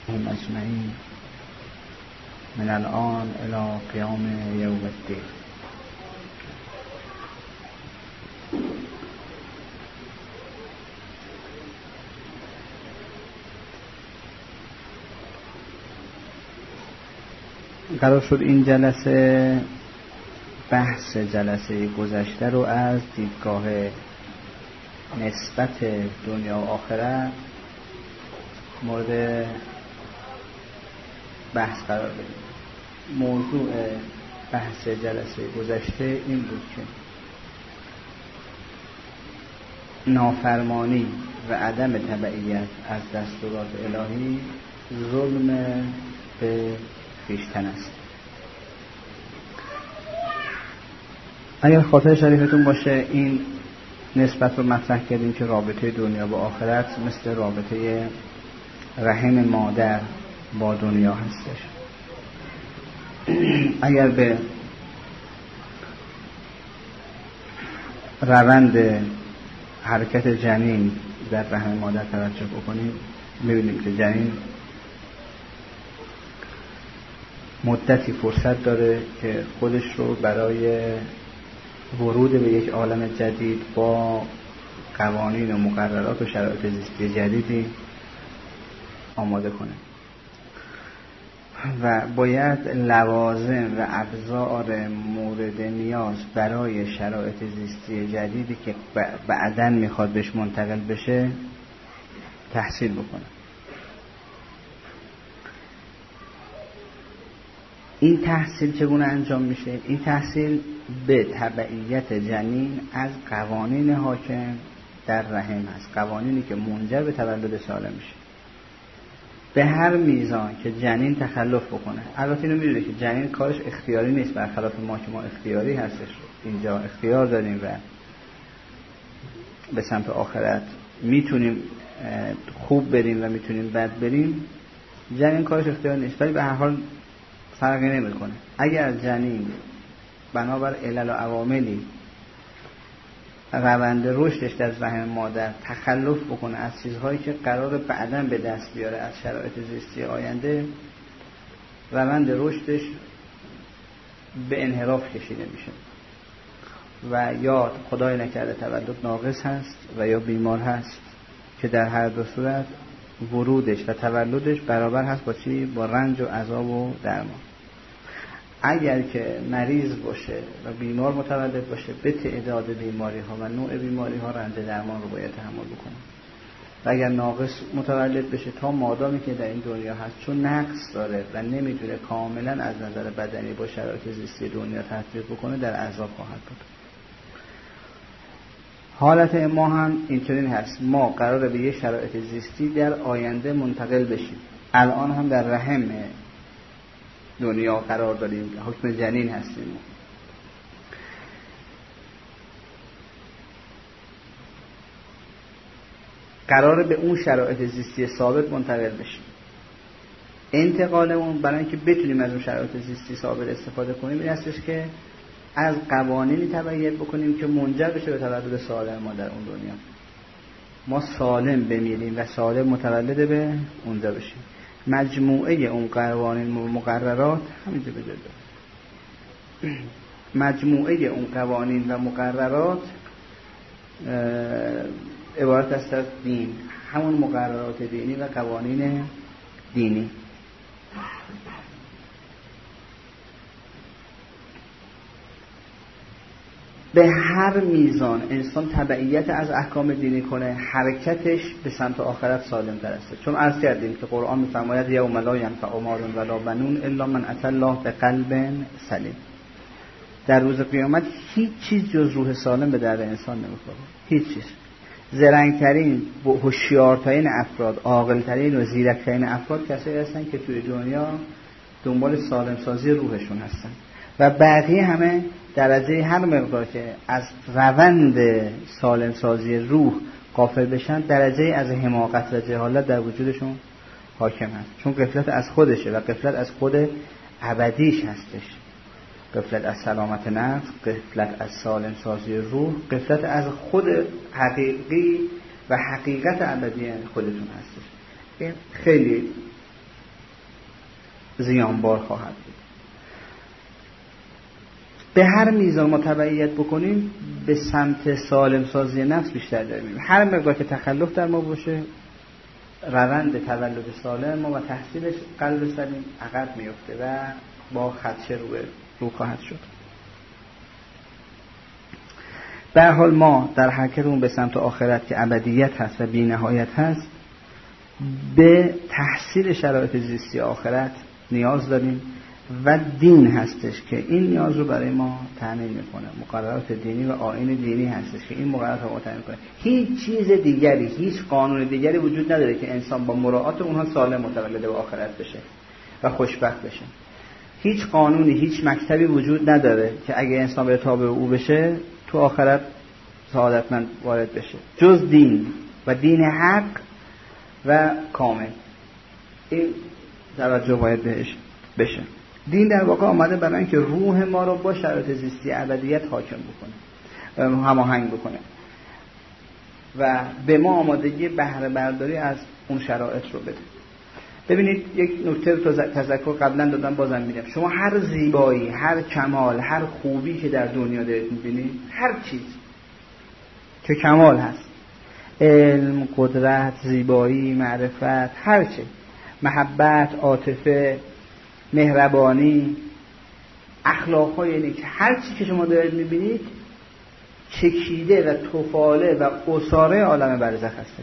هم اجمعین من الان الی قیام یوم الدین. قرار شد این جلسه بحث جلسه گذشته رو از دیدگاه نسبت دنیا و آخرت مورد بحث قرار بدیم. موضوع بحث جلسه گذشته این بود که نافرمانی و عدم تبعیت از دستورات الهی ظلم به خویشتن است. اگر خاطر شریفتون باشه این نسبت رو مطرح کردیم که رابطه دنیا با آخرت مثل رابطه رحم مادر با دنیا هستش. اگر به روند حرکت جنین در رحم مادر توجه بکنیم می‌بینیم که جنین مدتی فرصت داره که خودش رو برای ورود به یک عالم جدید با قوانین و مقررات و شرایط زیستی جدیدی آماده کنه و باید لوازم و ابزار مورد نیاز برای شرایط زیستی جدیدی که بعداً میخواد بهش منتقل بشه تحصیل بکنه. این تحصیل چگونه انجام میشه؟ این تحصیل به تبعیت جنین از قوانین حاکم در رحم است، قوانینی که منجر به تولد سالم میشه. به هر میزان که جنین تخلف بکنه، البته اینو میدونه که جنین کارش اختیاری نیست، برخلاف ما که ما اختیاری هستش، اینجا اختیار داریم و به سمت آخرت میتونیم خوب بریم و میتونیم بد بریم. جنین کارش اختیاری نیست، ولی به هر حال فرقی نمیکنه. اگر جنین بنابر علل و عواملی روند رشدش در رحم مادر تخلف بکنه از چیزهایی که قرار بعداً به دست بیاره از شرایط زیستی آینده، روند رشدش به انحراف کشیده میشه و یا خدای نکرده تولد ناقص هست و یا بیمار هست که در هر دو صورت ورودش و تولدش برابر هست با چی؟ با رنج و عذاب و درمان. اگر که مریض باشه و بیمار متولد باشه، به تعداد بیماری ها و نوع بیماری ها رنج درمان رو باید تحمل بکنه. و اگر ناقص متولد بشه، تا مادامی که در این دنیا هست، چون نقص داره و نمیتونه کاملا از نظر بدنی با شرایط زیستی دنیا تطبیق بکنه، در عذاب خواهد بود. حالت ما هم اینطوری هست، ما قراره به یه شرایط زیستی در آینده منتقل بشیم. الان هم در رحم دنیا قرار داریم، حکم جنین هستیم. قراره به اون شرایط زیستی ثابت منتقل بشیم. انتقالمون برای اینکه بتونیم از اون شرایط زیستی ثابت استفاده کنیم این هستش که از قوانینی تبعیت بکنیم که منجر بشه به تولد سالم ما در اون دنیا. ما سالم بمیریم و سالم متولد به اونجا بشیم. مجموعه اون قوانین و مقررات همینجا بذارید. مجموعه اون قوانین و مقررات عبارت است از دین، همون مقررات دینی و قوانین دینی. به هر میزان انسان تبعیت از احکام دینی کنه، حرکتش به سمت آخرت سالم تر است. چون عرض کردیم که قرآن می‌فرماید یوم لا ینفع مال ولا بنون الا من اتى الله بقلب سلیم. در روز قیامت هیچ چیز جز روح سالم به درد انسان نمیخوره. هیچ چیز. زرنگترین و هوشیارترین افراد، عاقلترین و زیرکترین افراد کسایی هستن که توی دنیا دنبال سالم سازی روحشون هستن و بقیه همه درجه هر مقدار که از روند سالم سازی روح غافل بشن، درجه از حماقت و جهالت در وجودشون حاکم هست. چون غفلت از خودشه و غفلت از خود ابدیش هستش. غفلت از سلامت نفس، غفلت از سالم سازی روح، غفلت از خود حقیقی و حقیقت ابدی خودتون هستش. این خیلی زیانبار خواهد بود. به هر میزان ما تبعیت بکنیم به سمت سالم سازی نفس بیشتر داریم. هر مقدار که تخلف در ما باشه روند تولد سالم ما و تحصیلش قلب سلیم عقب میفته و با خدشه رو خواهد شد. به هر حال ما در حرکتمون به سمت آخرت که ابدیت هست و بی نهایت هست به تحصیل شرایط زیستی آخرت نیاز داریم و دین هستش که این نیاز رو برای ما تامین میکنه. مقررات دینی و آیین دینی هستش که این مقررات رو تامین میکنه. هیچ چیز دیگری، هیچ قانون دیگری وجود نداره که انسان با مراعات اونها سالم متولد به آخرت بشه و خوشبخت بشه. هیچ قانونی، هیچ مکتبی وجود نداره که اگه انسان به تابع او بشه تو آخرت سعادتمند وارد بشه جز دین و دین حق و کامل. این توجه باید بهش بشه. دین در واقع آمده برای اینکه روح ما رو با شرایط زیستی ابدیت حاکم بکنه، هماهنگ بکنه و به ما آمادگی بهره برداری از اون شرایط رو بده. ببینید یک نکته رو تذکر قبلا دادم بازم میگم. شما هر زیبایی، هر کمال، هر خوبی که در دنیا دارید میبینید، هر چیز که کمال هست، علم، قدرت، زیبایی، معرفت، هر چی، محبت، عاطفه، مهربانی، اخلاق‌های نیک، هر چی که شما دارید میبینید چکیده و توفاله و اساره عالم برزخ هستش.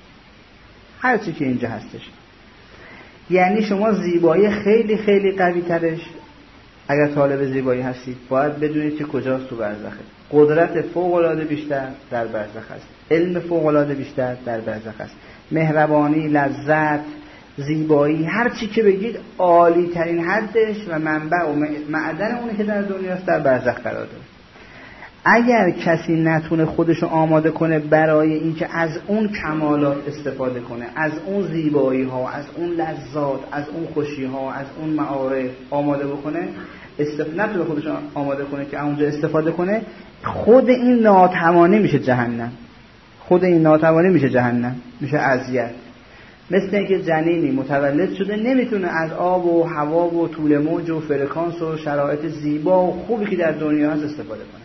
هر چی که اینجا هستش. یعنی شما زیبایی خیلی خیلی قوی ترش اگر طالب زیبایی هستید باید بدونید که کجاست تو برزخه. قدرت فوق‌العاده بیشتر در برزخ است. علم فوق‌العاده بیشتر در برزخ است. مهربانی، لذت، زیبایی، هر چی که بگید عالی ترین حدش و منبع و معدن اونه که در دنیاست در برزخ قرار داره. اگر کسی نتونه خودشو آماده کنه برای اینکه از اون کمالات استفاده کنه، از اون زیبایی ها، از اون لذات، از اون خوشی ها، از اون معارف آماده بکنه، نتونه خودشو آماده کنه که اونجا استفاده کنه، خود این ناتوانی میشه جهنم. خود این ناتوانی میشه جهنم، میشه اذیت. مثل اینکه جنینی متولد شده نمیتونه از آب و هوا و طول موج و فرکانس و شرایط زیبا و خوبی که در دنیا هست استفاده کنه.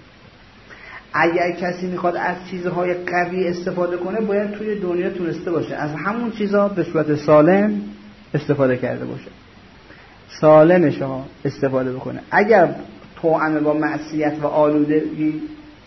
اگر کسی میخواد از چیزهای قوی استفاده کنه باید توی دنیا تونسته باشه از همون چیزها به صورت سالم استفاده کرده باشه، سالمش ها استفاده بکنه. اگر توأم با معصیت و آلودگی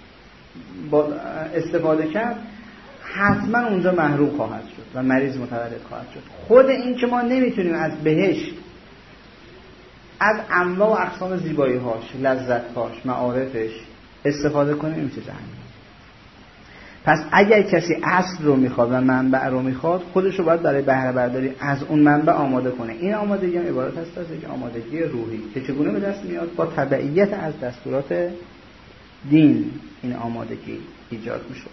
استفاده کرد حتما اونجا محروم خواهد شد و مریض متولد خواهد شد. خود این که ما نمیتونیم از بهشت، از انواع و اقسام زیبایی هاش، لذت هاش، معارفش استفاده کنه نمیشه جهنم. پس اگر کسی اصل رو میخواد و منبع رو میخواد خودش رو باید برای بهره برداری از اون منبع آماده کنه. این آمادگی هم عبارت هست از یک آمادگی روحی که چگونه به دست میاد؟ با تبعیت از دستورات دین این آمادگی ایجاد میشه.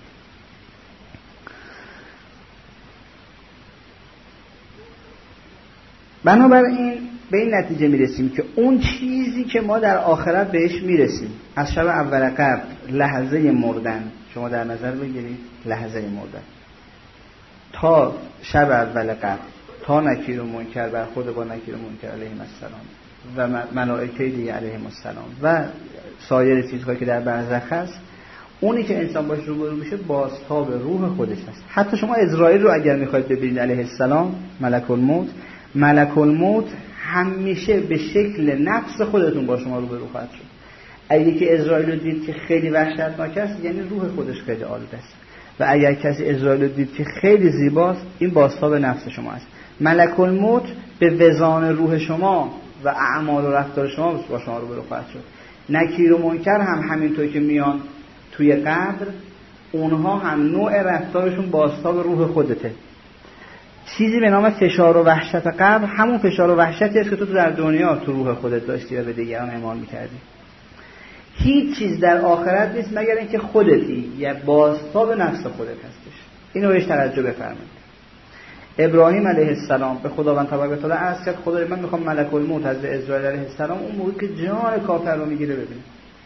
بنابراین به این نتیجه میرسیم که اون چیزی که ما در آخرت بهش میرسیم از شب اول قبل، لحظه مردن، شما در نظر بگیرید لحظه مردن، تا شب اول قبل، تا نکیر و منکر برخورد با نکیر و منکر علیهم السلام و ملائکه دیگه علیهم السلام و سایر چیزهایی که در برزخ هست، اونی که انسان باش روبرو میشه بازتاب روح خودش هست. حتی شما اسرائیل رو اگر میخواید ببینید علیه السلام، ملک الموت همیشه به شکل نفس خودتون با شما روبرو خواهد شد. اگه که اسرائیل رو دید که خیلی وحشتناک است یعنی روح خودش خیلی آلوده است، و اگر کسی اسرائیل رو دید که خیلی زیباست این بازتاب نفس شما است. ملک الموت به وزان روح شما و اعمال و رفتار شما با شما روبرو خواهد شد. نکیر و منکر هم همینطور که میان توی قبر، اونها هم نوع رفتارشون بازتاب روح خودته. چیزی به نام فشار و وحشت قبر همون فشار و وحشتی است که تو در دنیا تو روح خودت داشتی و به دیگران اعمال می‌کردی. هیچ چیز در آخرت نیست مگر اینکه خودتی یا بازتاب نفس خودت هستش. اینو بهش توجه بفرمایید. ابراهیم علیه السلام به خداوند تبارک و تعالی عرض کرد خدای من میخوام ملک الموت از اسرائیل علیه السلام اون موقعی که جان کافر رو میگیره ببینه.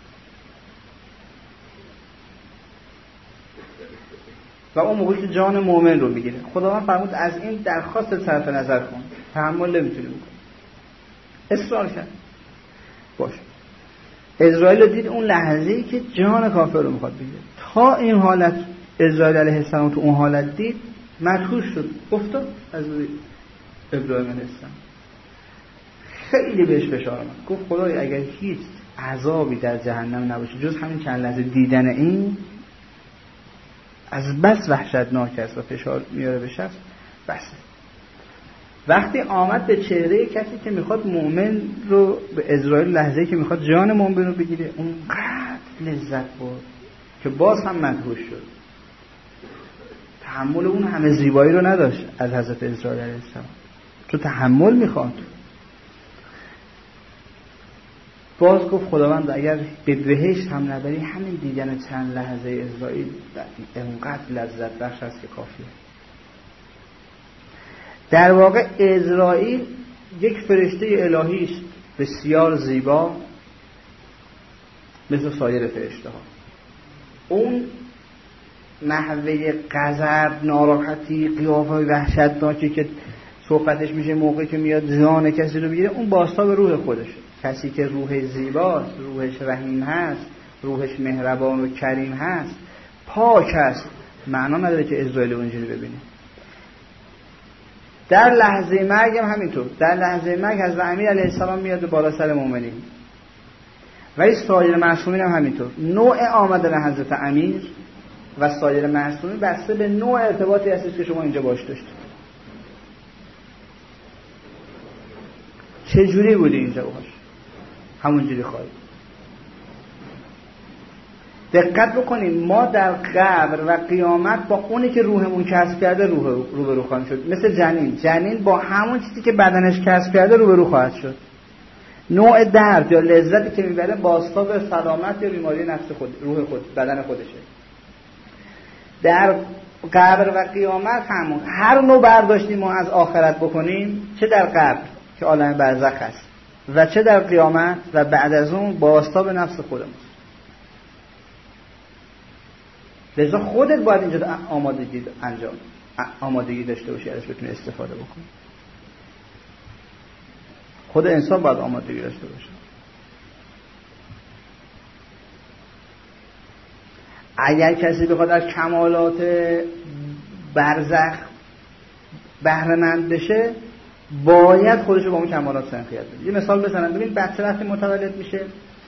و اون موقعی که جان مؤمن رو میگیره. خداوند فرمود از این درخواست صرف نظر کن، تحمل نمیتونی بکنی. اصرار کرد. باش اسرائیل دید اون لحظه‌ای که جان کافر رو میخواد بگیره. تا این حالت اسرائیل علیه السلام تو اون حالت دید مدهوش شد، افتاد از روی ابراهیم علیه السلام. خیلی بهش فشار اومد، گفت خدای اگر هیچ عذابی در جهنم نباشه جز همین چند لحظه دیدن این، از بس وحشتناک است و فشار میاره به شخص. بس وقتی آمد به چهره کسی که میخواد مؤمن رو، به اسرائیل لحظه‌ای که میخواد جان مؤمن رو بگیره، اونقدر لذت برد که باز هم مدهوش شد. تحمل اون همه زیبایی رو نداشت از حضرت اسرائیل علیه السلام، تو تحمل میخواد. باز گفت خداوند اگر به بهشت هم نبری همین دیدن چند لحظه اسرائیل اونقدر لذت بخش است که کافیه. در واقع اسرائیل یک فرشته الهی است بسیار زیبا مثل سایر فرشته ها. اون نحوه غضب، ناراحتی، قیافه وحشتناکی که صحبتش میشه موقعی که میاد جان کسی رو بگیره، اون باستا به روح خودشه. کسی که روح زیباست، روحش رحیم هست، روحش مهربان و کریم هست، پاک هست، معنا نداره که اسرائیل اونجوری ببینه. در لحظه مرگ هم همینطور. در لحظه مرگ حضرت امیر علیه السلام میاد بالا سر مومنین، ولی سایر معصومین هم همینطور. نوع آمدن حضرت امیر و سایر معصومین بسته به نوع ارتباطی هستش که شما اینجا باش داشتید. چه جوری بودی اینجا باش؟ همون جوری خواهید. دقت بکنید ما در قبر و قیامت با اونی که روحمون کسب کرده روبرو خواهیم شد. مثل جنین با همون چیزی که بدنش کسب کرده روبرو خواهد شد. نوع درد یا لذتی که میبره بازتاب سلامت یا بیماری نفس خود، روح خود، بدن خودشه. در قبر و قیامت همون هر نوع برداشتی ما از آخرت بکنیم، چه در قبر که عالم برزخ است و چه در قیامت و بعد از اون بازتاب نفس خودمون. لذا خودت باید اینجا آمادگی داشته باشی ازش بتونی استفاده بکنی. خود انسان باید آمادگی داشته باشه. اگر کسی بخواد از کمالات برزخ بهره مند بشه باید خودشو با اون کمالات سنخیت بده. یه مثال بزنم. ببین بچه وقتی متولد میشه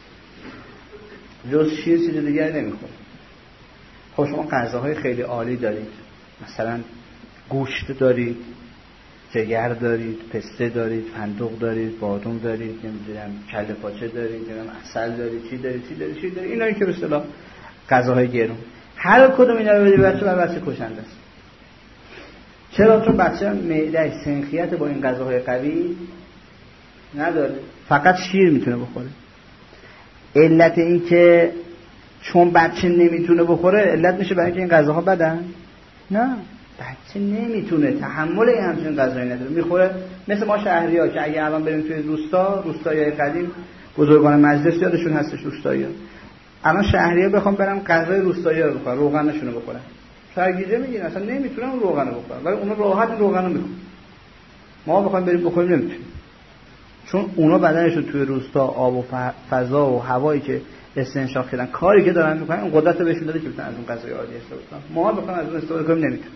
جز شیر چیز دیگری نمیخوره. خب شما غذاهای خیلی عالی دارید، مثلا گوشت دارید، جگر دارید، پسته دارید، فندق دارید، بادام دارید، نمیدونم کله پاچه دارید، نمیدونم عسل دارید، چی دارید. اینایی که به اصطلاح غذاهای گرون. هر کدوم اینا رو بدید بچه برای بچه کشنده است. چرا؟ چون بچه معده‌اش سنخیت با این غذاهای قوی نداره، فقط شیر میتونه بخوره. علت این که چون بچه نمیتونه بخوره علت میشه برای اینکه این غذاها بدن؟ نه، بچه نمیتونه تحمل این همچین غذایی نداره، میخوره. مثل ما شهری‌ها که اگه الان بریم توی روستایای قدیم، بزرگان مجلس یادشون هستش روستایی‌ها، الان شهری‌ها بخوام برم غذای روستایی‌ها رو بخورن، روغنشون رو بخورن، سرگیجه میگیرن، اصلا نمیتونن اون روغن رو بخورن، ولی اونا راحت روغن رو میخورن. ما بخوایم بریم بخوریم نمیتونیم، چون اونا بدنشون توی روستا آب و فضا و هوایی که استنشاق کردن، کاری که دارن میکنن، اون قدرت رو بهشون داده که بتونن از اون غذای عادی استفاده کنن. ما بخوایم از اون استفاده کنیم نمیتونیم،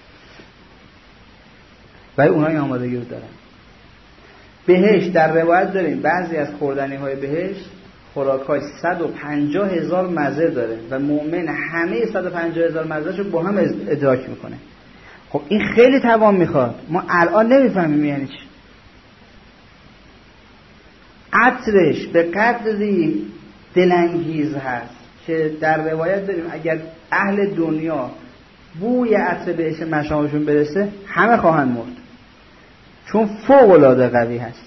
ولی اونها این آمادگی رو دارن. بهشت در روایت داریم بعضی از خوردنی‌های بهشت خوراک‌های 150,000 مزه داره و مؤمن همه 150,000 مزه‌شو با هم ادراک میکنه. خب این خیلی توان میخواد، ما الان نمیفهمیم یعنی چی. عطرش به قدری دلانگیز هست که در روایت داریم اگر اهل دنیا بوی عطر بهش مشامشون برسه همه خواهند مرد، چون فوق العاده قوی هست.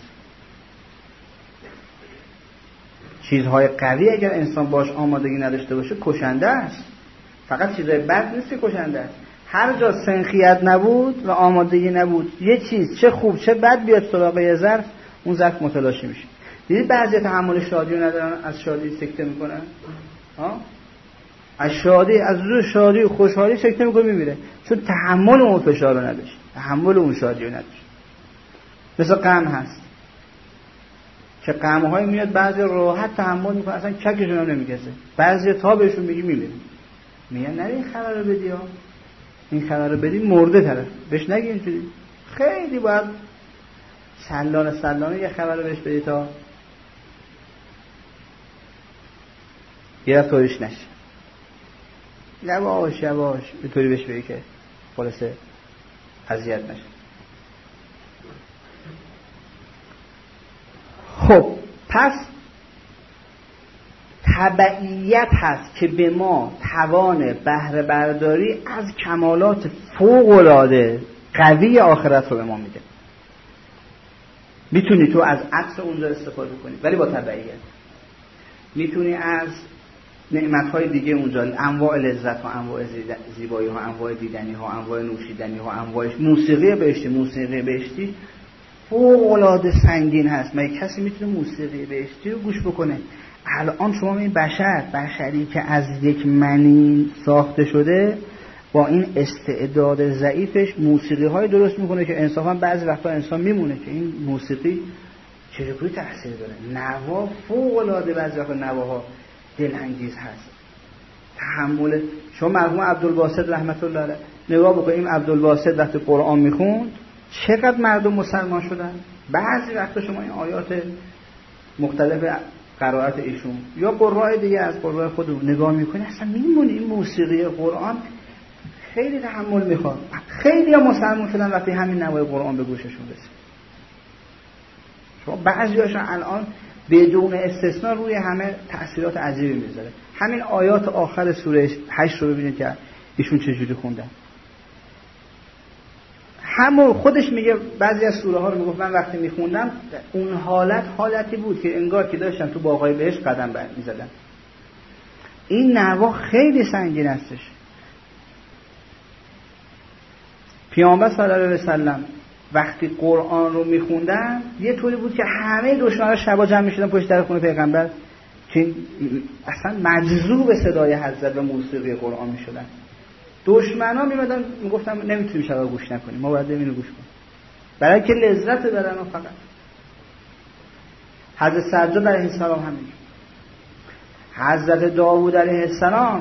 چیزهای قوی اگر انسان باش آمادگی نداشته باشه کشنده است. فقط چیزهای بد نیست که کشنده است. هر جا سنخیت نبود و آمادگی نبود یه چیز چه خوب چه بد بیاد سراغ یه ظرف، اون ظرف متلاشی میشه. دیدید بعضی تحمل شادی رو ندارن، از شادی سکته میکنن. از شادی، از روی شادی و خوشحالی سکته میکنه میمیره، چون تحمل اون فشار رو نداشت، تحمل اون شادی رو نداشت. مثل غم هست. که غم‌های میاد بعضی راحت تحمل میکنن، اصلا چکشون هم نمیکشه، بعضی تا بهشون میگی میمیره، میگن نره این خبر رو بدی ها، این خبر رو بدی مرده طرف، بهش نگی اینجوری، خیلی باید سلانه یه خبر رو بهش بدی تا یه رفت طوریش نشه، یواش به طوری بهش بگی که خلاصه اذیت نشه. خب پس تبعیت هست که به ما توان بهره برداری از کمالات فوق‌العاده قوی آخرت رو به ما میده. میتونی تو از عطر اونجا استفاده کنی ولی با تبعیت. میتونی از نعمت‌های دیگه اونجا، انواع لذت ها، انواع زیبایی ها، انواع دیدنی ها، انواع نوشیدنی ها، انواع موسیقی بهشتی فوق‌العاده سنگین هست. مگه کسی میتونه موسیقی بهشتی رو گوش بکنه؟ الان شما این بشری که از یک منی ساخته شده با این استعداد ضعیفش موسیقی های درست میکنه که انصافا بعضی وقتا انسان میمونه که این موسیقی چجوری تاثیر داره. نوا فوق‌العاده بعضی وقتا نواها دلانگیز هست. تحمل شما مرحوم عبدالباسط رحمت الله علیه نگاه بکنیم، عبدالباسط وقتی قرآن میخوند چقدر مردم مسلمان شدن. بعضی وقتا شما این آیات مختلف قرائت ایشون یا قرائت دیگه از قرائت خودمون نگاه میکنی اصلا میمونی این موسیقی قرآن خیلی تحمل میخواد. خیلی ها مسلمان شدن وقتی همین نوای قرآن به گوششون رسید. شما بعضی‌هاشون الان بدون استثناء روی همه تأثیرات عجیبی میذاره. همین آیات آخر سوره 8 رو ببینید که ایشون چجوری خوندن. همون خودش میگه بعضی از سوره ها رو میگفت من وقتی میخوندم اون حالتی بود که انگار که داشتم تو باغای بهشت قدم میزدم. این نوا خیلی سنگین هستش. پیامبر صلی الله علیه و سلم وقتی قرآن رو میخوندن یه طوری بود که همه دشمنان شبا جمع میشدن پشت در خونه پیغمبر که اصلا مجذوب صدای حضرت و موسیقی قرآن میشدن. دشمنا میمدن میگفتن نمیتونیم شبا گوش نکنیم، ما باید اینو گوش کنیم برای که لذت برن. و فقط حضرت سجاد علیه السلام همین، حضرت داوود علیه السلام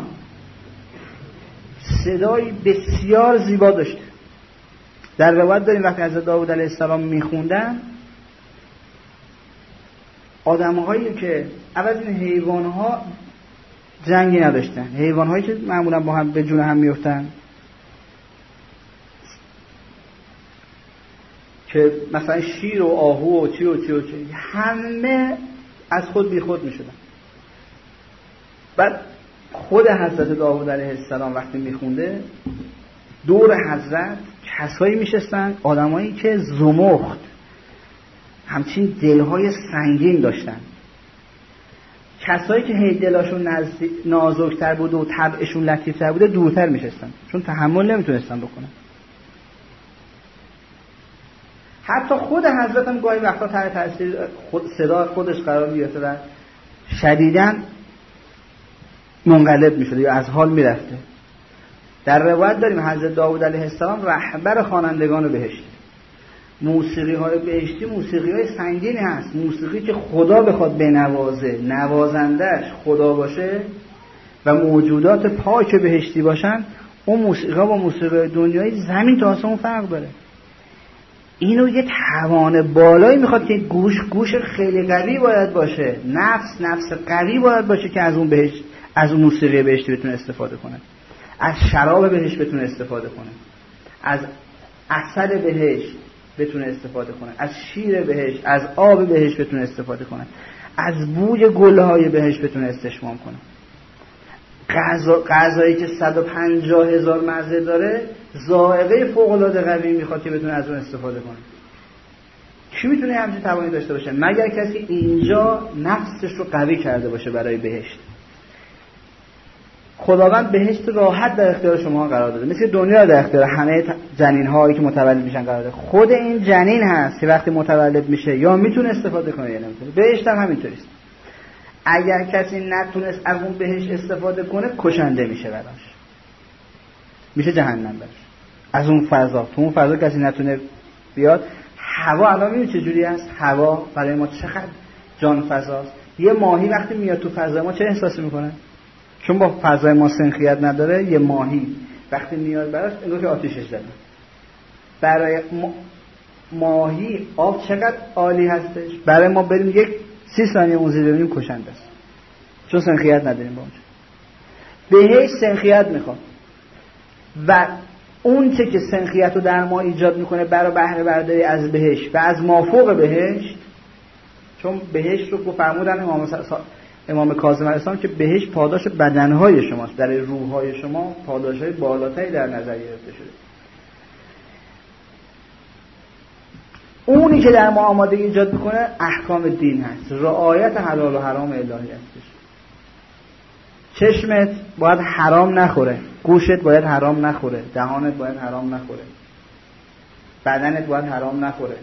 صدای بسیار زیبا داشت. در روایت داریم وقتی حضرت داوود علیه السلام میخوندن آدم‌هایی که اول این حیوان‌ها جنگی نداشتن، حیوان‌هایی که معمولا با هم به جون هم میافتن که مثلا شیر و آهو و چی همه از خود بی خود میشدن. بعد خود حضرت داوود علیه السلام وقتی میخونده دور حضرت کسایی میشستن آدمایی که زمخت همچین دلهای سنگین داشتن، کسایی که هی دلاشون نازکتر بود و طبعشون لطیفتر بوده دورتر میشستن چون تحمل نمیتونستن بکنن. حتی خود حضرت هم گاهی وقتا تحت تاثیر صدا خودش قرار میگرفته و شدیداً منقلب میشده یا از حال میرفته. در روایت داریم حضرت داوود علیه السلام رهبر خوانندگان بهشت. موسیقی های بهشتی موسیقی های سنگینی هست، موسیقی که خدا بخواد بنوازه، نوازندش خدا باشه و موجودات پاک بهشتی باشن، اون موسیقی با موسیقی دنیایی زمین تا آسمون فرق داره. اینو یه توان بالایی میخواد که گوش خیلی قوی باید باشه، نفس قوی باید باشه که از اون بهشت، از اون موسیقی بهشتی بتونه استفاده کنه، از شراب بهشت بتونه استفاده کنه، از عسل بهشت بتونه استفاده کنه، از شیر بهشت، از آب بهشت بتونه استفاده کنه، از بوی گلهای بهشت بتونه استشمام کنه. غذایی که 150,000 مزه داره ذائقه فوق‌العاده قوی میخواد که بتونه از اون استفاده کنه. کی میتونه همچین توانی داشته باشه مگر کسی اینجا نفسش رو قوی کرده باشه برای بهشت. خداوند بهشت راحت در اختیار شما قرار داده، مثل دنیا در اختیار همه جنین‌هایی که متولد میشن قرار داده. خود این جنین هست که وقتی متولد میشه یا میتونه استفاده کنه یا نمیتونه. بهشت هم همینطوریه. اگر کسی نتونست از اون بهشت استفاده کنه کشنده میشه براش، میشه جهنم براش. از اون فضا، تو اون فضا کسی نتونه بیاد. هوا الان میبینید چه جوری است. هوا برای ما چقدر جان فضاست. یه ماهی وقتی میاد تو فضای ما چه احساسی میکنه؟ چون با فضای ما سنخیت نداره. یه ماهی وقتی میاد براش انگار که آتیشش زده. برای ماهی آب چقدر عالی هستش، برای ما بریم یک 30 ثانیه اون زیر ببینیم کشنده است، چون سنخیت نداریم با اونجا. بهش سنخیت میخواد و اون چه که سنخیت رو در ما ایجاد میکنه برای بهره برداری از بهشت و از مافوق بهشت، چون بهشت رو فرمودن امام کاظم علیه السلام که بهشت پاداش بدنهای شماست، در روحهای شما پاداشهای بالاتری در نظر گرفته شده. اونی که در ما آمادگی ایجاد میکنه احکام دین هست، رعایت حلال و حرام الهی هستش. چشمت باید حرام نخوره، گوشت باید حرام نخوره، دهانت باید حرام نخوره، بدنت باید حرام نخوره.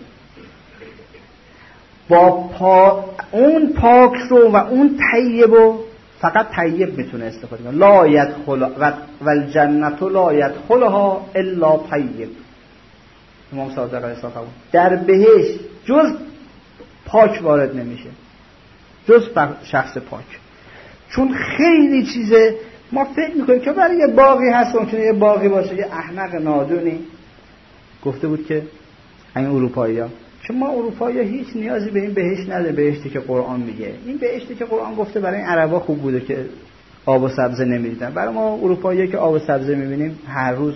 با اون پاک رو و اون طیب رو فقط طیب میتونه استفاده کنه. لا یدخل و الجنت لا یدخلها الا طیب. امام صادق علیه السلام در بهشت جز پاک وارد نمیشه، جز شخص پاک. چون خیلی چیزه ما فکر میکنیم که برای یه باغی هست، ممکنه یه باغی باشه، یه احمق نادونی گفته بود که این اروپایی‌ها، چون ما اروپایی‌ها هیچ نیازی به این بهشت نداره، بهشتی که قرآن میگه. این بهشتی که قرآن گفته برای این عربا خوب بوده که آب و سبزه نمیدیدن، برای ما اروپایی‌ها که آب و سبزه میبینیم هر روز،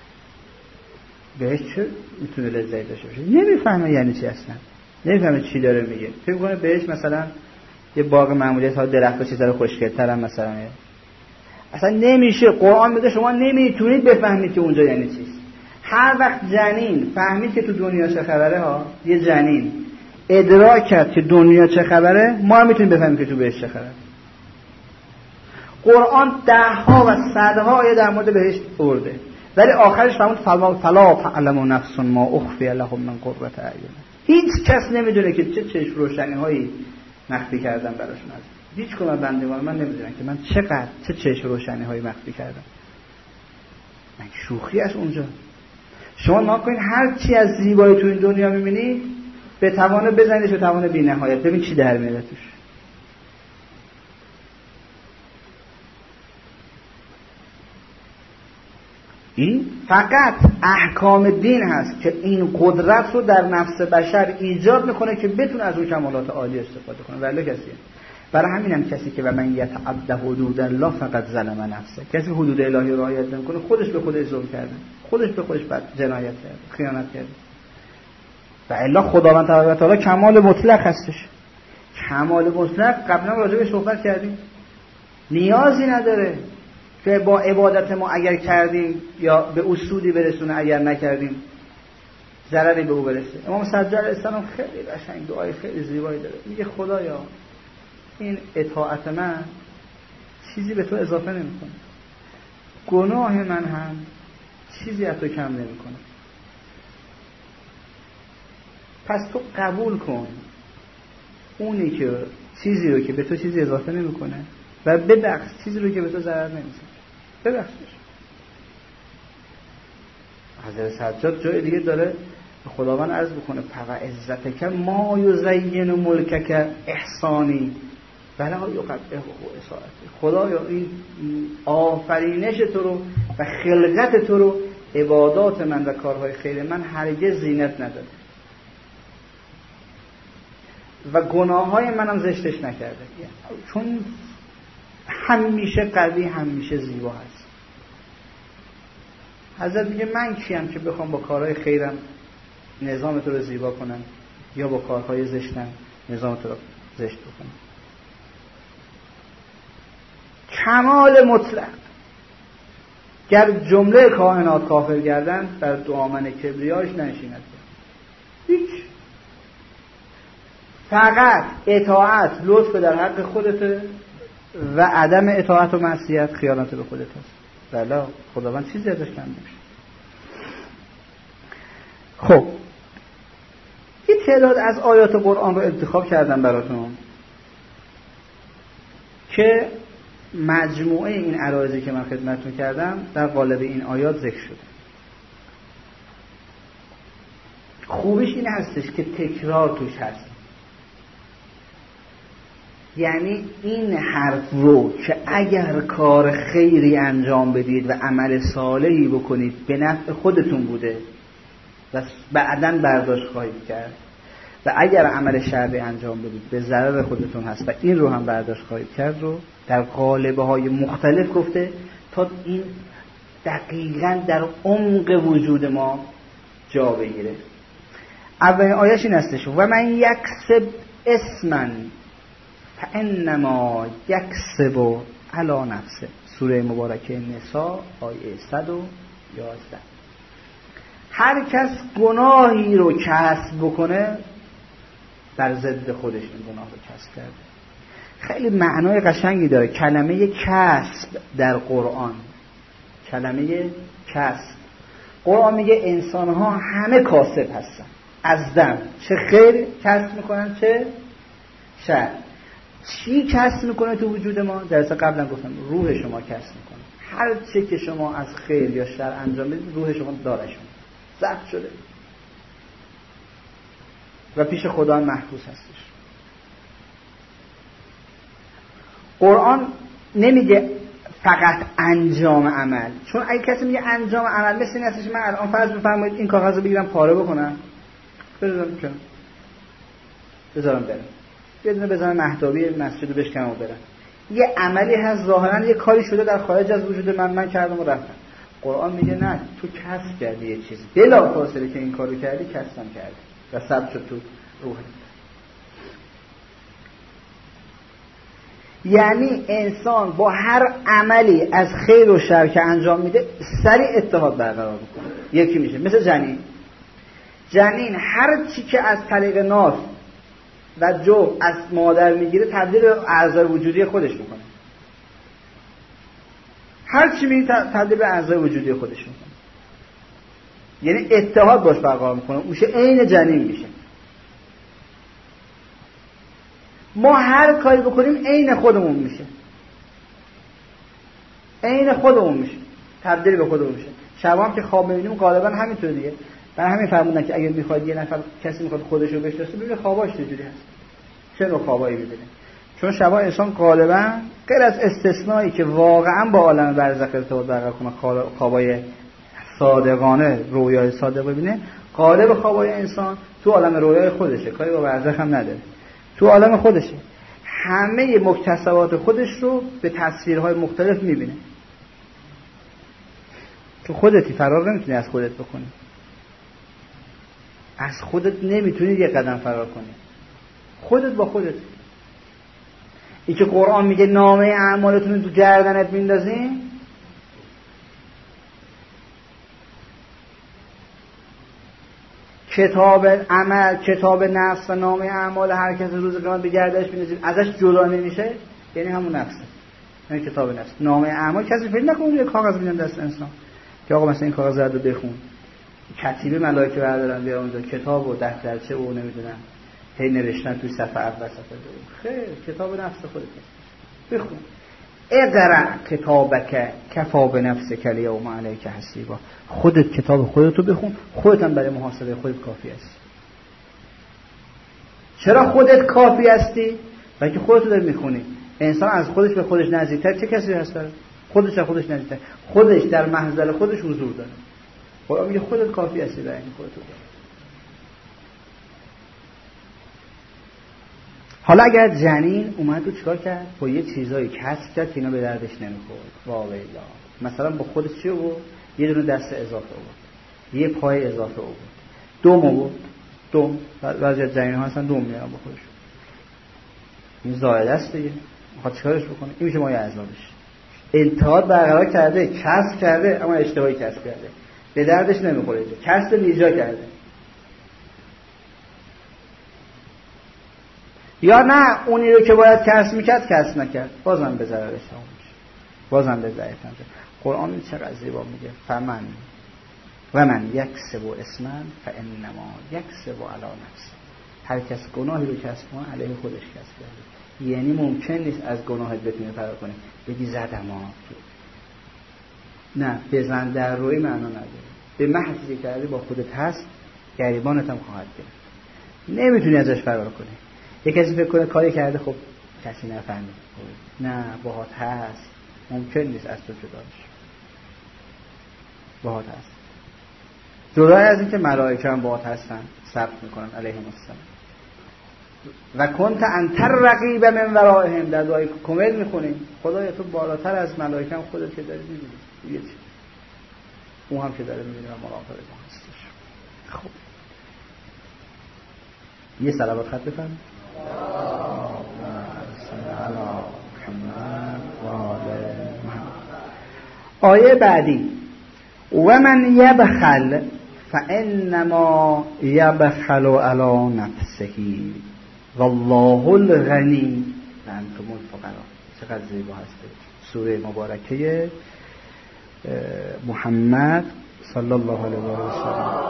بهشت چه میتونه لذت داشته باشه؟ نمیفهمه یعنی چی اصلا، نمیفهمه چی داره میگه. فکر کنه بهشت مثلا یه باغ معمولی تا درخت‌ها چیزا خوشگل‌تر هم مثلا. اصلا نمیشه. قرآن میگه شما نمیتونید بفهمید که اونجا یعنی چیست. هر وقت جنین فهمید که تو دنیا چه خبره ها، یه جنین ادراک کرد که دنیا چه خبره، ما هم میتونیم بفهمیم که تو بهشت چه خبره. قرآن ده‌ها و صدها آیه در مورد بهشت آورده، ولی آخرش فرمود فلا تعلم نفس ما اخفی لهم من قرة اعین. هیچ کس نمیدونه که چه چشم روشنی‌هایی مخفی کردن براشون هست. هیچ کدوم از بندگان من نمیدونن که من چه چشم روشنی‌هایی مخفی کردم. من شوخی از اونجا. شما ناکنین هر چی از زیبایی تو این دنیا می‌بینی به توان بزنیش به توان بی‌نهایت، ببین چی در میاد توش. این فقط احکام دین هست که این قدرت رو در نفس بشر ایجاد میکنه که بتونه از اون کمالات عالی استفاده کنه. ولی کسی برای همین هم کسی که و من یتعدى حدود الله فقط ظلم نفسه، کسی حدود الهی رو رعایت نمیکنه خودش به خودش ظلم کرده، خودش به خودش جنایت کرده، خیانت کرده. و الا خداوند تبارک و تعالی کمال مطلق هستش. کمال مطلق قبلا راجع بهش صحبت کردیم، نیازی نداره که با عبادت ما اگر کردیم یا به او سودی برسونه، اگر نکردیم ضرری به او برسه. امام سجاد علیه السلام خیلی قشنگ دعای خیلی زیبایی داره، میگه خدایا این اطاعت من چیزی به تو اضافه نمیکنه، گناه من هم چیزی از تو کم نمیکنه، پس تو قبول کن اونی که چیزی رو که به تو چیزی اضافه نمیکنه و ببخش چیزی رو که به تو ضرر نمیزنه، ببخشش. حضرت سجاد جای دیگه داره خداوند عرض بکنه فو عزتک ما یزین ملکک احسانی ولا یقبح اساءت. خدایا این آفرینش تو رو و خلقت تو رو، عبادات من و کارهای خیر من هرگز زینت نداده و گناههای منم زشتش نکرده، چون همیشه قوی، همیشه زیبا هست. حضرت میگه من کیم که بخوام با کارهای خیرم نظام تو رو زیبا کنم یا با کارهای زشتم نظام تو رو زشت بکنم. کمال مطلق. گر جمله کائنات کافر گردن در دامن کبریاش ننشیند. هیچ، فقط اطاعت لطف در حق خودته و عدم اطاعت و معصیت خیانت به خودت هست. بله خداوند چیزی ازش کم نمیشه. خب یه تعداد از آیات قرآن رو انتخاب کردم براتون که مجموعه این عرایضی که من خدمتتون کردم در قالب این آیات ذکر شده. خوبیش این هستش که تکرار توش هست. یعنی این حرف رو که اگر کار خیری انجام بدید و عمل صالحی بکنید به نفع خودتون بوده و بعداً برداشت خواهید کرد و اگر عمل شری انجام بدید به ضرر خودتون هست و این رو هم برداشت خواهید کرد رو در قالبه های مختلف گفته تا این دقیقاً در عمق وجود ما جا بگیره. اولین آیه‌اش این هستش و من یکسب اسما فانما یکسب علی نفسه. سوره مبارکه نساء آیه 111. هر کس گناهی رو کسب بکنه در ضد خودش این گناه رو کسب کرده. خیلی معنای قشنگی داره کلمه کسب در قرآن. کلمه کسب، قرآن میگه انسان‌ها همه کاسب هستن، از دم چه خیر کسب میکنن چه شر. چی کسب میکنه تو وجود ما؟ درس قبلا گفتم روح شما کسب میکنه. هر چه که شما از خیر یا شر انجام بدید روح شما دارشون ضبط شده و پیش خدا محفوظ هستش. قرآن نمیگه فقط انجام عمل، چون اگه کسی میگه انجام عمل مثل این هستش من الان فرض بفرمایید این کاغذ رو بگیرم پاره بکنم بذارم برم یه دونه بزنم مهتابی مسجد رو بشکنم و برم، یه عملی هست ظاهرا یه کاری شده در خارج از وجود من کردم و رفتم. قرآن میگه نه، تو کسب کردی یه چیز، بلا فاصله که این کارو کردی کسبم کردی و ثبت شد تو روحت. یعنی انسان با هر عملی از خیر و شر که انجام میده سریع اتحاد برقرار میکنه، یکی میشه. مثل جنین هر چی که از طریق ناف و جو از مادر میگیره تبدیل به اعضای وجودی خودش میکنه. هر چی میگه تبدیل به اعضای وجودی خودش میکنه، یعنی اتحاد باش برقرار میکنه، اون میشه عین جنین میشه. ما هر کاری بکنیم عین خودمون میشه، عین خودمون میشه، تبدیل به خودمون میشه. شبام که خواب میبینیم غالبا همینطوره دیگه. برای همین فرمودن که اگر میخواد یه نفر کسی میخواد خودش رو بشناسه ببینه خواباش چجوری هست، چه نوع خوابایی میبینه. چون شبا انسان غالبا غیر از استثنایی که واقعا با عالم برزخ ارتباط برقرار کنه، خوابای صادقانه، رویای صادق ببینه، غالب خوابای انسان تو عالم رویای خودشه، کاری با برزخ هم نداره، تو عالم خودشه. همه مکتسبات خودش رو به تصویرهای مختلف میبینه. تو خودتی فرار نمیتونی از خودت بکنی، از خودت نمیتونی یه قدم فرار کنی، خودت با خودت. این که قرآن میگه نامه اعمالتون رو تو گردنت میندازین، کتاب عمل، کتاب نفس و نامه اعمال هر کس روز قیامت به گردنش میندازین، ازش جدا نمیشه، یعنی همون نفسه، یعنی کتاب نفس. نامه اعمال کسی فکر نکنه یه کاغذ میدن دست انسان که آقا مثلا این کاغذ رو بخون، کتیبه ملائکه بردارن بیارن اونجا کتاب و دفترچه و نمیدونم هی نوشتن توی صفحه اول صفحه دوم. خیر، کتاب نفس خودت بخون. اقرأ کتابک کفا بنفسک الیوم علیک حسیبا. خودت کتاب خودتو بخون، خودت هم برای محاسبه خودت کافی هستی. چرا خودت کافی هستی؟ برای که خودت داری میخونی. انسان از خودش به خودش نزدیکتر چه کسی هست داره؟ خودش از خودش نزدیکتر، خودش در محضر خودش حضور داره. خدا میگه خودت کافی هستی برای این خودت. حالا اگر جنین اومد تو چیکار کرد؟ با یه چیزایی کسب کرد که اینا به دردش نمیخورد. واویلا. مثلا با خودش چی بود؟ یه دونه دست اضافه بود، یه پای اضافه بود، دوم بود، دوم. بعضی از جنین ها هستن دوم میارن با خودش. این زائده است دیگه. میخواد چیکارش بکنه؟ این میشه مایه اعضابش. اتحاد برقرار کرده، کسب کرده، اما اشتباهی کسب کرده. به دردش نمیخوره. کسب نیجا کرده. یا نه اونی رو که باید کسب میکرد کسب نکرد، بازم به ضررش تموم میشه، بازم به ضررش تموم میشه. قرآن چقدر زیبا میگه فمن و من یکسب اسما فانما یکسب علی نفسه. هر کس گناهی رو کسب کنه علیه خودش کسب کرده. یعنی ممکن نیست از گناهت بتونی فرار کنی بگی زدم نه، بزن در روی معنا نداره. به محضی کردی با خودت هست، گریبانت هم خواهد گرفت، نمیتونی ازش فرار کنی. یک کسی فکر کنه کاری کرده خب کسی نفهمید. نه باهات هست، ممکن نیست از تو جدا بشه، باهات هست. جدای از اینکه ملائکه هم باهات هستن ثبت میکنن علیهم السلام. و کنت انت الرقیب من ورائهم، در دعای کمیل میخونیم خدایا تو بالاتر از ملائکه هم خودت که داری میبینی، دیگه چی؟ اون هم که داره میبینی و مراقب ما هستش. خب یه صلوات خط بفرمایید. آیه بعدی و من یبخل فانما یبخل علی نفسه والله الغنی و انتم الفقراء. چقدر زیبا هست سوره مبارکه محمد صلی الله علیه و سلم.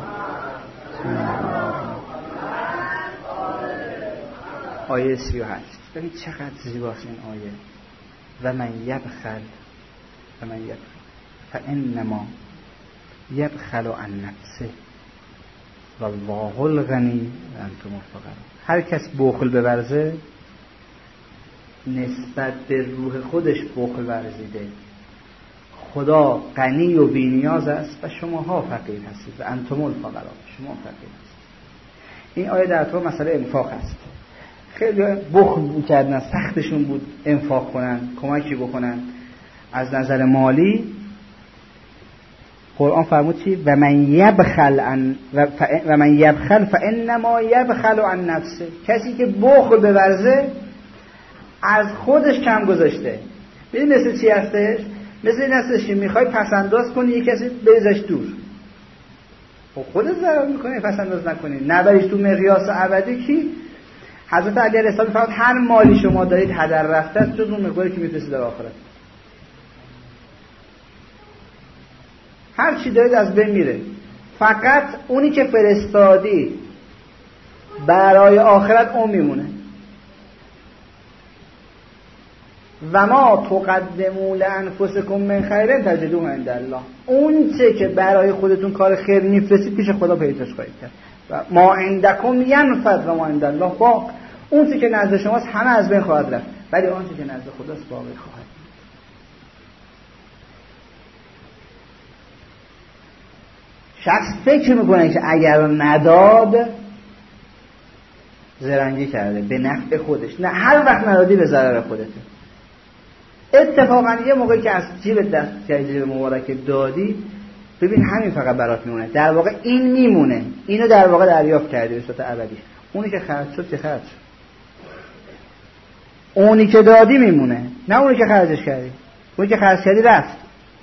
آیه 38. ببین چقدر زیباست این آیه. و من یبخل فانما یبخل عن نفسه والله الغنی و انتم الفقراء. هر کس بخل بورزه نسبت به روح خودش بخل ورزیده، خدا غنی و بی‌نیاز است و شماها فقیر هستید و انتم الفقراء، شما فقیر هستید. این آیه در تو مسئله انفاق است. خیلی بخل می‌کردن، سختشون بود انفاق کنن، کمکی بکنن از نظر مالی. قرآن فرمود چی؟ و من یبخل فانما یبخل عن نفسه. کسی که بخل بورزه از خودش کم گذاشته. ببین مثل چی هستش؟ مثل این هستش که میخوای پسنداز کنی یک کسی بریزش دور، خب خودت ضرر میکنی. پسنداز نکنی نبریش تو مقیاس ابدی. کی؟ حضرت علی علیه السلام فرمود هر مالی شما دارید هدر رفته است جز اون مقداری که میفرستید در آخرت. هر چی دارید از بین میره، فقط اونی که فرستادی برای آخرت اون میمونه. و ما تقدموا لانفسکم من خیر تجدوه عند الله. اون چه که برای خودتون کار خیر میفرستید پیش خدا پیداش خواهید کرد. و ما عندکم ینفد و ما عند الله باق. اون چه که نزد شماست همه از بین خواهد رفت، ولی اون چه که نزد خداست باقی خواهد. شخص فکر میکنه که اگر نداد زرنگی کرده به نفع خودش. نه، هر وقت ندادی به ضرر خودته. اتفاقا یه موقعی که از جیب دست جیب مبارک دادی، ببین همین فقط برات میمونه. در واقع این میمونه، اینو در واقع دریافت کردی به صورت ابدی. اونی که خرج شد که خرج شد، اونی که دادی میمونه، نه اونی که خرجش کردی. اونی که خرج کردی رفت،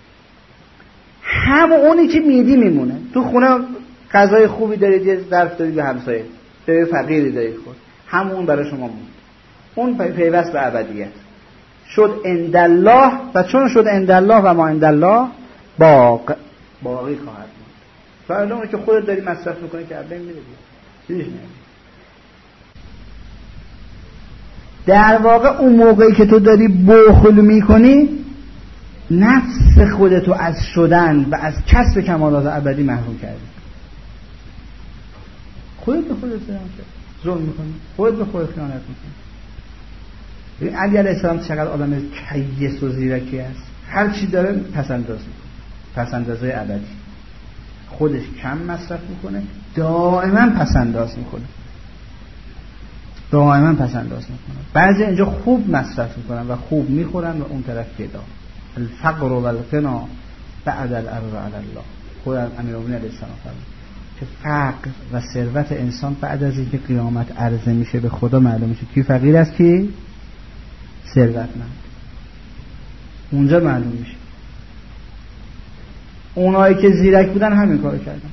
هم اونی که میدی میمونه. تو خونه غذای خوبی دارید، یه ظرف دارید به همسایه، به فقیری دارید خورد، همون برای شما موند. اون پیوست به ابدیت شد عند الله. و چون شد عند الله و ما عند الله باقی خواهد موند. فعلا اونی که خودت داری مصرف میکنی که ابدی میره چیزش نمیده. در واقع اون موقعی که تو داری بخل میکنی نفس خودتو از شدن و از کسب کمالات ابدی محروم کردی. خودت به خودت ظلم میکنی، خودت به خودت خیانت میکنی. ببین علی علیه السلام چقدر آدم کیس و زیرکی است. هر چی داره پسنداز میکنه، پسندازه ابدی. خودش کم مصرف میکنه، دائما پسنداز میکنه، دائما پسنداز میکنه. بعضی اینجا خوب مصرف میکنن و خوب میخورن و اون طرف پیدا. الفقر و الغنا بعد الارض علی الله. خود امیرالمومنین علیه السلام فرمود که فقر و ثروت انسان بعد از اینکه قیامت عرضه میشه به خدا معلوم میشه کی فقیر است کی ثروتمند. اونجا معلوم میشه. اونایی که زیرک بودن همین کارو کردن.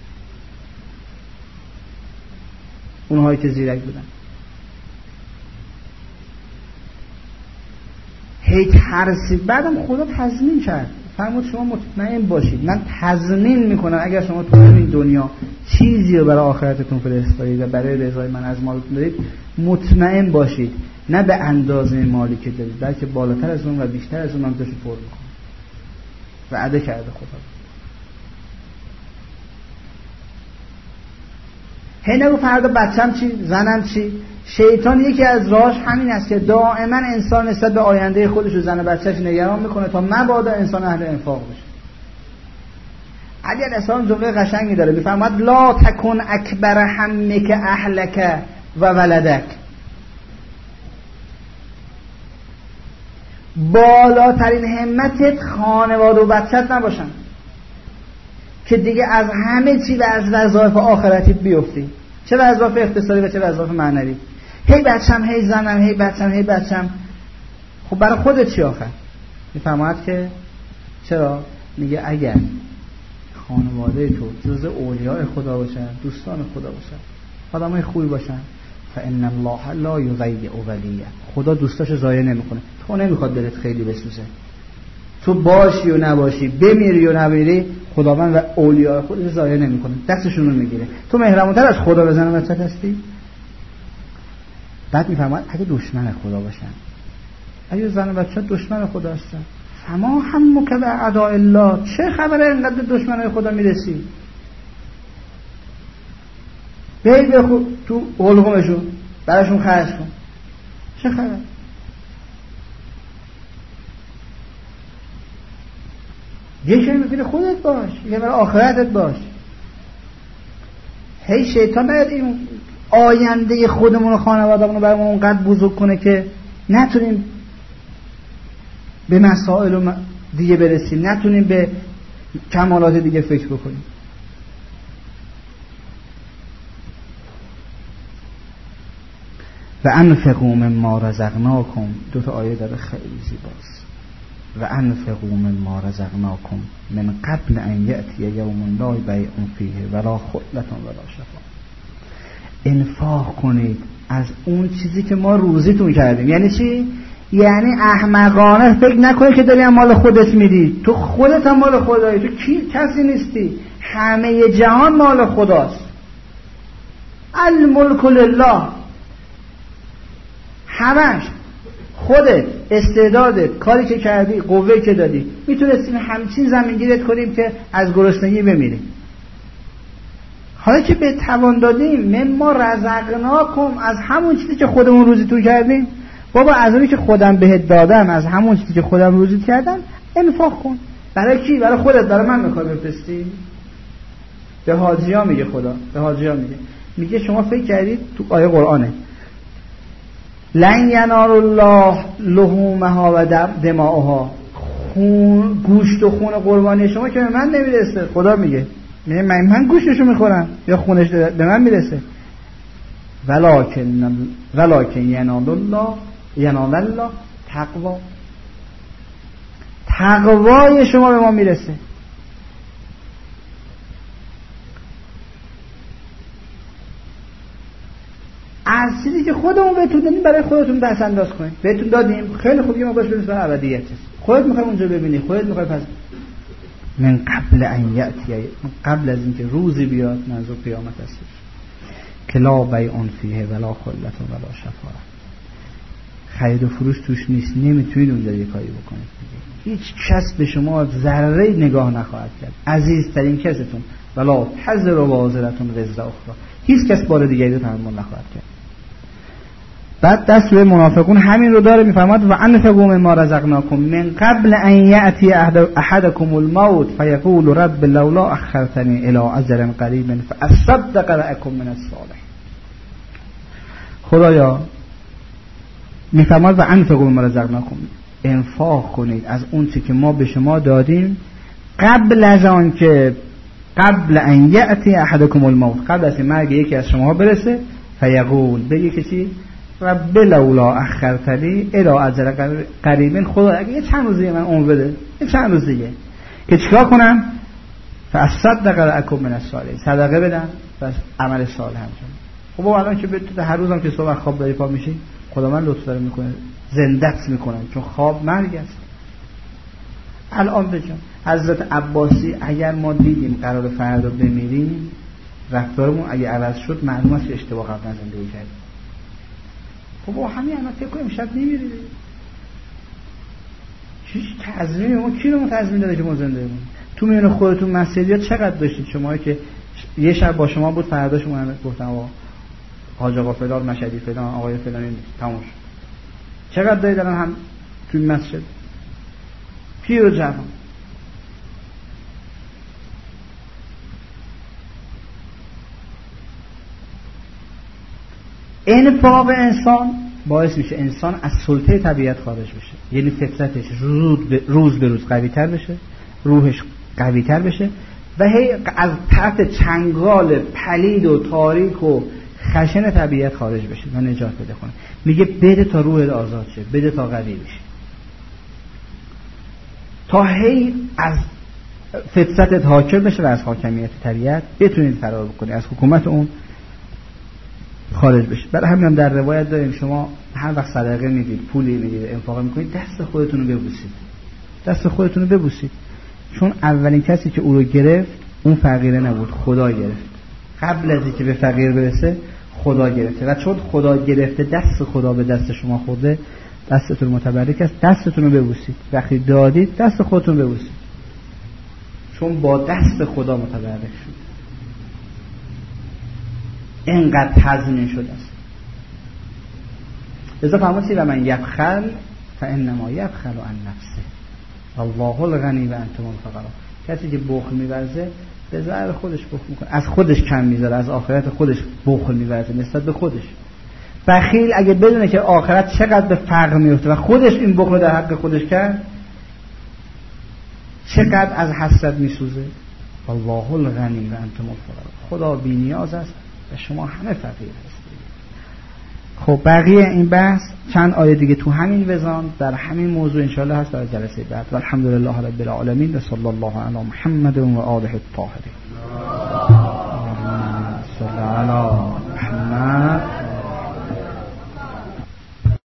اونایی که زیرک بودن هیچ حرسی. بعدم خدا تضمین کرد، فرمود شما مطمئن باشید من تضمین میکنم اگر شما تو این دنیا چیزی رو برای آخرتتون فرستادید و برای رضای من از مالتون دارید، مطمئن باشید نه به اندازه مالی که دارید بلکه بالاتر از اون و بیشتر از اون هم داشت پر میکنه. وعده کرده خدا. هی نگو فردا بچم چی، زنم چی، شیطان یکی از راهش همین است که دائما انسان نسبت به آینده خودش و زن و بچه‌اش نگران میکنه تا مبادا انسان اهل انفاق بشه. علی علیه السلام جمله قشنگی داره، میفرماید لا تکن اکبر همک اهلک و ولدک. بالاترین همتت خانواده و بچت نباشن که دیگه از همه چی و از وظایف آخرتی بیفتی، چه وظایف اقتصادی و چه وظایف معنوی. هی بچم، هی زنم، هی بچم، هی بچم. خب برای خودت چی آخر؟ میفرماید که چرا؟ میگه اگر خانواده تو جز اولیاء خدا باشن، دوستان خدا باشن، آدمای خوبی باشن، فإن الله لا یضیع ولیه، خدا دوستاشو ضایع نمیکنه. تو نمیخواد دلت خیلی بسوزه، تو باشی و نباشی، بمیری و نمیری، خداوند و اولیاء خودش ضایع نمیکنه، دستشون رو میگیره. تو مهربونتر از خدا بزن و بچت هستی. بعد میفرماید اگه دشمن خدا باشن، اگه زن و بچه دشمن خدا هستن، فما همک باعداء الله، چه خبره اینقدر دشمنای خدا میرسی؟ بری تو حلقومشون براشون خرج کن، چه خبر؟ یکی میگه خودت باش، یه برای آخرتت باش. هی شیطان نیاد این آینده خودمون و خانواده‌مون رو برامون اونقدر بزرگ کنه که نتونیم به مسائل دیگه برسیم، نتونیم به کمالات دیگه فکر بکنیم. و انفقوا مما رزقناکم، دو تا آیه داره خیلی زیباست. و انفقوا مما رزقناکم من قبل ان یأتی یوم لا بیع فیه ولا خلة ولا شفاعة. انفاق کنید از اون چیزی که ما روزیتون کردیم. یعنی چی؟ یعنی احمقانه فکر نکنی که داری مال خودت میدی. تو خودت هم مال خدایی، تو کسی نیستی، همه جهان مال خداست. الملک لله، همش خودت، استعدادت، کاری که کردی، قوه که دادی، میتونستیم همچین زمینگیرت کنیم که از گرسنگی بمیریم. حالا که به توان دادیم، مما رزقناکم، از همون چیزی که خودمون روزیتون کردیم، بابا از اونی که خودم بهت دادم، از همون چیزی که خودم روزیت کردم انفاق کن. برای کی؟ برای خودت. برای من میخوای بفرستی؟ به حاجی‌ها میگه خدا، به حاجی‌ها میگه شما فکر کردید تو آیه قرآنه لن ینال الله لحومها و دماؤها، گوشت و خون قربانی شما که به من نمیرسه. خدا میگه من گوشتشو میخورم یا خونش به من میرسه. ولکن ینال الله تقوای شما به ما میرسه. از چیزی که خودمون بهتون دادیم برای خودتون دست انداز کنید. بهتون دادیم خیلی خوبی، ما باش برسیم به ابدیت. خودت میخوای اونجا ببینی، خودت میخوای پس من قبل ان یأتی، قبل از اینکه روزی بیاد، منظور قیامت است که لا بیع فیه ولا خلة ولا شفاعة، خرید و فروش توش نیست، نمیتونید اونجا یه کاری بکنید. هیچ کس به شما ذره نگاه نخواهد کرد، عزیزترین کستون، ولا تزر وازرتون وزر اخرى، هیچ کس بار دیگری رو تحمل نخواهد کرد. بعد در سوره منافقون همین رو داره، میفرماد و انفقوا مما رزقناکم من قبل ان یأتی احدکم الموت فیقول رب لولا اخرتنی الی اجل قریب فاصدق واکن من الصالحین. خدایا میفرماد و انفقوا مما رزقناکم، انفاق کنید از اون چیزی که ما به شما دادیم قبل از آن که قبل ان یأتی احدکم الموت، قبل از مرگ یکی از شما برسه، فیقول، بگه کسی رب لولا اخرتنی الی اجل قریب، خدا اگه یه چند روز دیگه من عمر بده، یه چند روز دیگه، که چیکار کنم؟ فاصدق واکن من الصالحین، صدقه بدم و عمل صالح انجام. خب الان که به هر روزم که صبح خواب داری پا میشی، خدا من لطف داره میکنه، زنده‌ت میکنه، چون خواب مرگ است. الان بجام حضرت عباسی اگر ما دیدیم قرار فردا بمیریم، رفتارمون اگه عوض شد معلوم است که اشتباه قبلا زندگی کردیم. خب همین الان فکر کنیم شب میمیریم. هیچ تضمین ما کی رو تضمین داره که ما زنده بمونیم؟ تو میون خودتون مسئولیت چقدر داشتید شما که یه شب با شما بود، فردا شما هم گفتم حاج آقا فلان، مشهدی فلان، آقای فلان، این تموم شد. چقدر دایی دارن هم توی مسجد پیر و جوان. انفاق انسان باعث میشه انسان از سلطه طبیعت خارج بشه، یعنی فطرتش روز به روز قوی تر بشه، روحش قوی تر بشه و هی از تحت چنگال پلید و تاریک و خشن طبیعت خارج بشه و نجات بده کنه. میگه بده تا روحت آزاد شه، بده تا قوی بشه، تا هی از فطرتت حاکم بشه و از حاکمیت طبیعت بتونید فرار بکنی، از حکومت اون خارج بشه. برای همین هم در روایت داریم شما هر وقت صدقه میدید، پولی میدید، انفاق میکنید، دست خودتون رو ببوسید، دست خودتون رو ببوسید، چون اولین کسی که او رو گرفت اون فقیره نبود، خدا گرفت. قبل از اینکه به فقیر برسه خدا گرفته و چون خدا گرفته دست خدا به دست شما خورده، دستتون متبرک است، دستتون رو ببوسید. وقتی دادید دست خودتون ببوسید، چون با دست خدا متبرک شد، اینقدر تضمین شده است. لذا فرمودید و من یبخل فانما یبخل عن نفسه الله الغنی و انتم الفقراء. کسی که بخل می‌ورزه به ضرر خودش بخل میکنه، از خودش کم میذاره، از آخرت خودش بخل می‌ورزه نسبت به خودش. بخیل اگه بدونه که آخرت چقدر به فقر میفته و خودش این بخل در حق خودش کرد، چقدر از حسرت میسوزه. الله الغنی و انتم الفقراء. خدا بی‌نیاز است و شما همه فقیر هستید. خب بقیه این بحث چند آیه دیگه تو همین وزان در همین موضوع انشاءالله هست در جلسه بعد. و الحمدلله رب العالمین و صلی الله علی محمد و آله الطاهرین. صلی علی محمد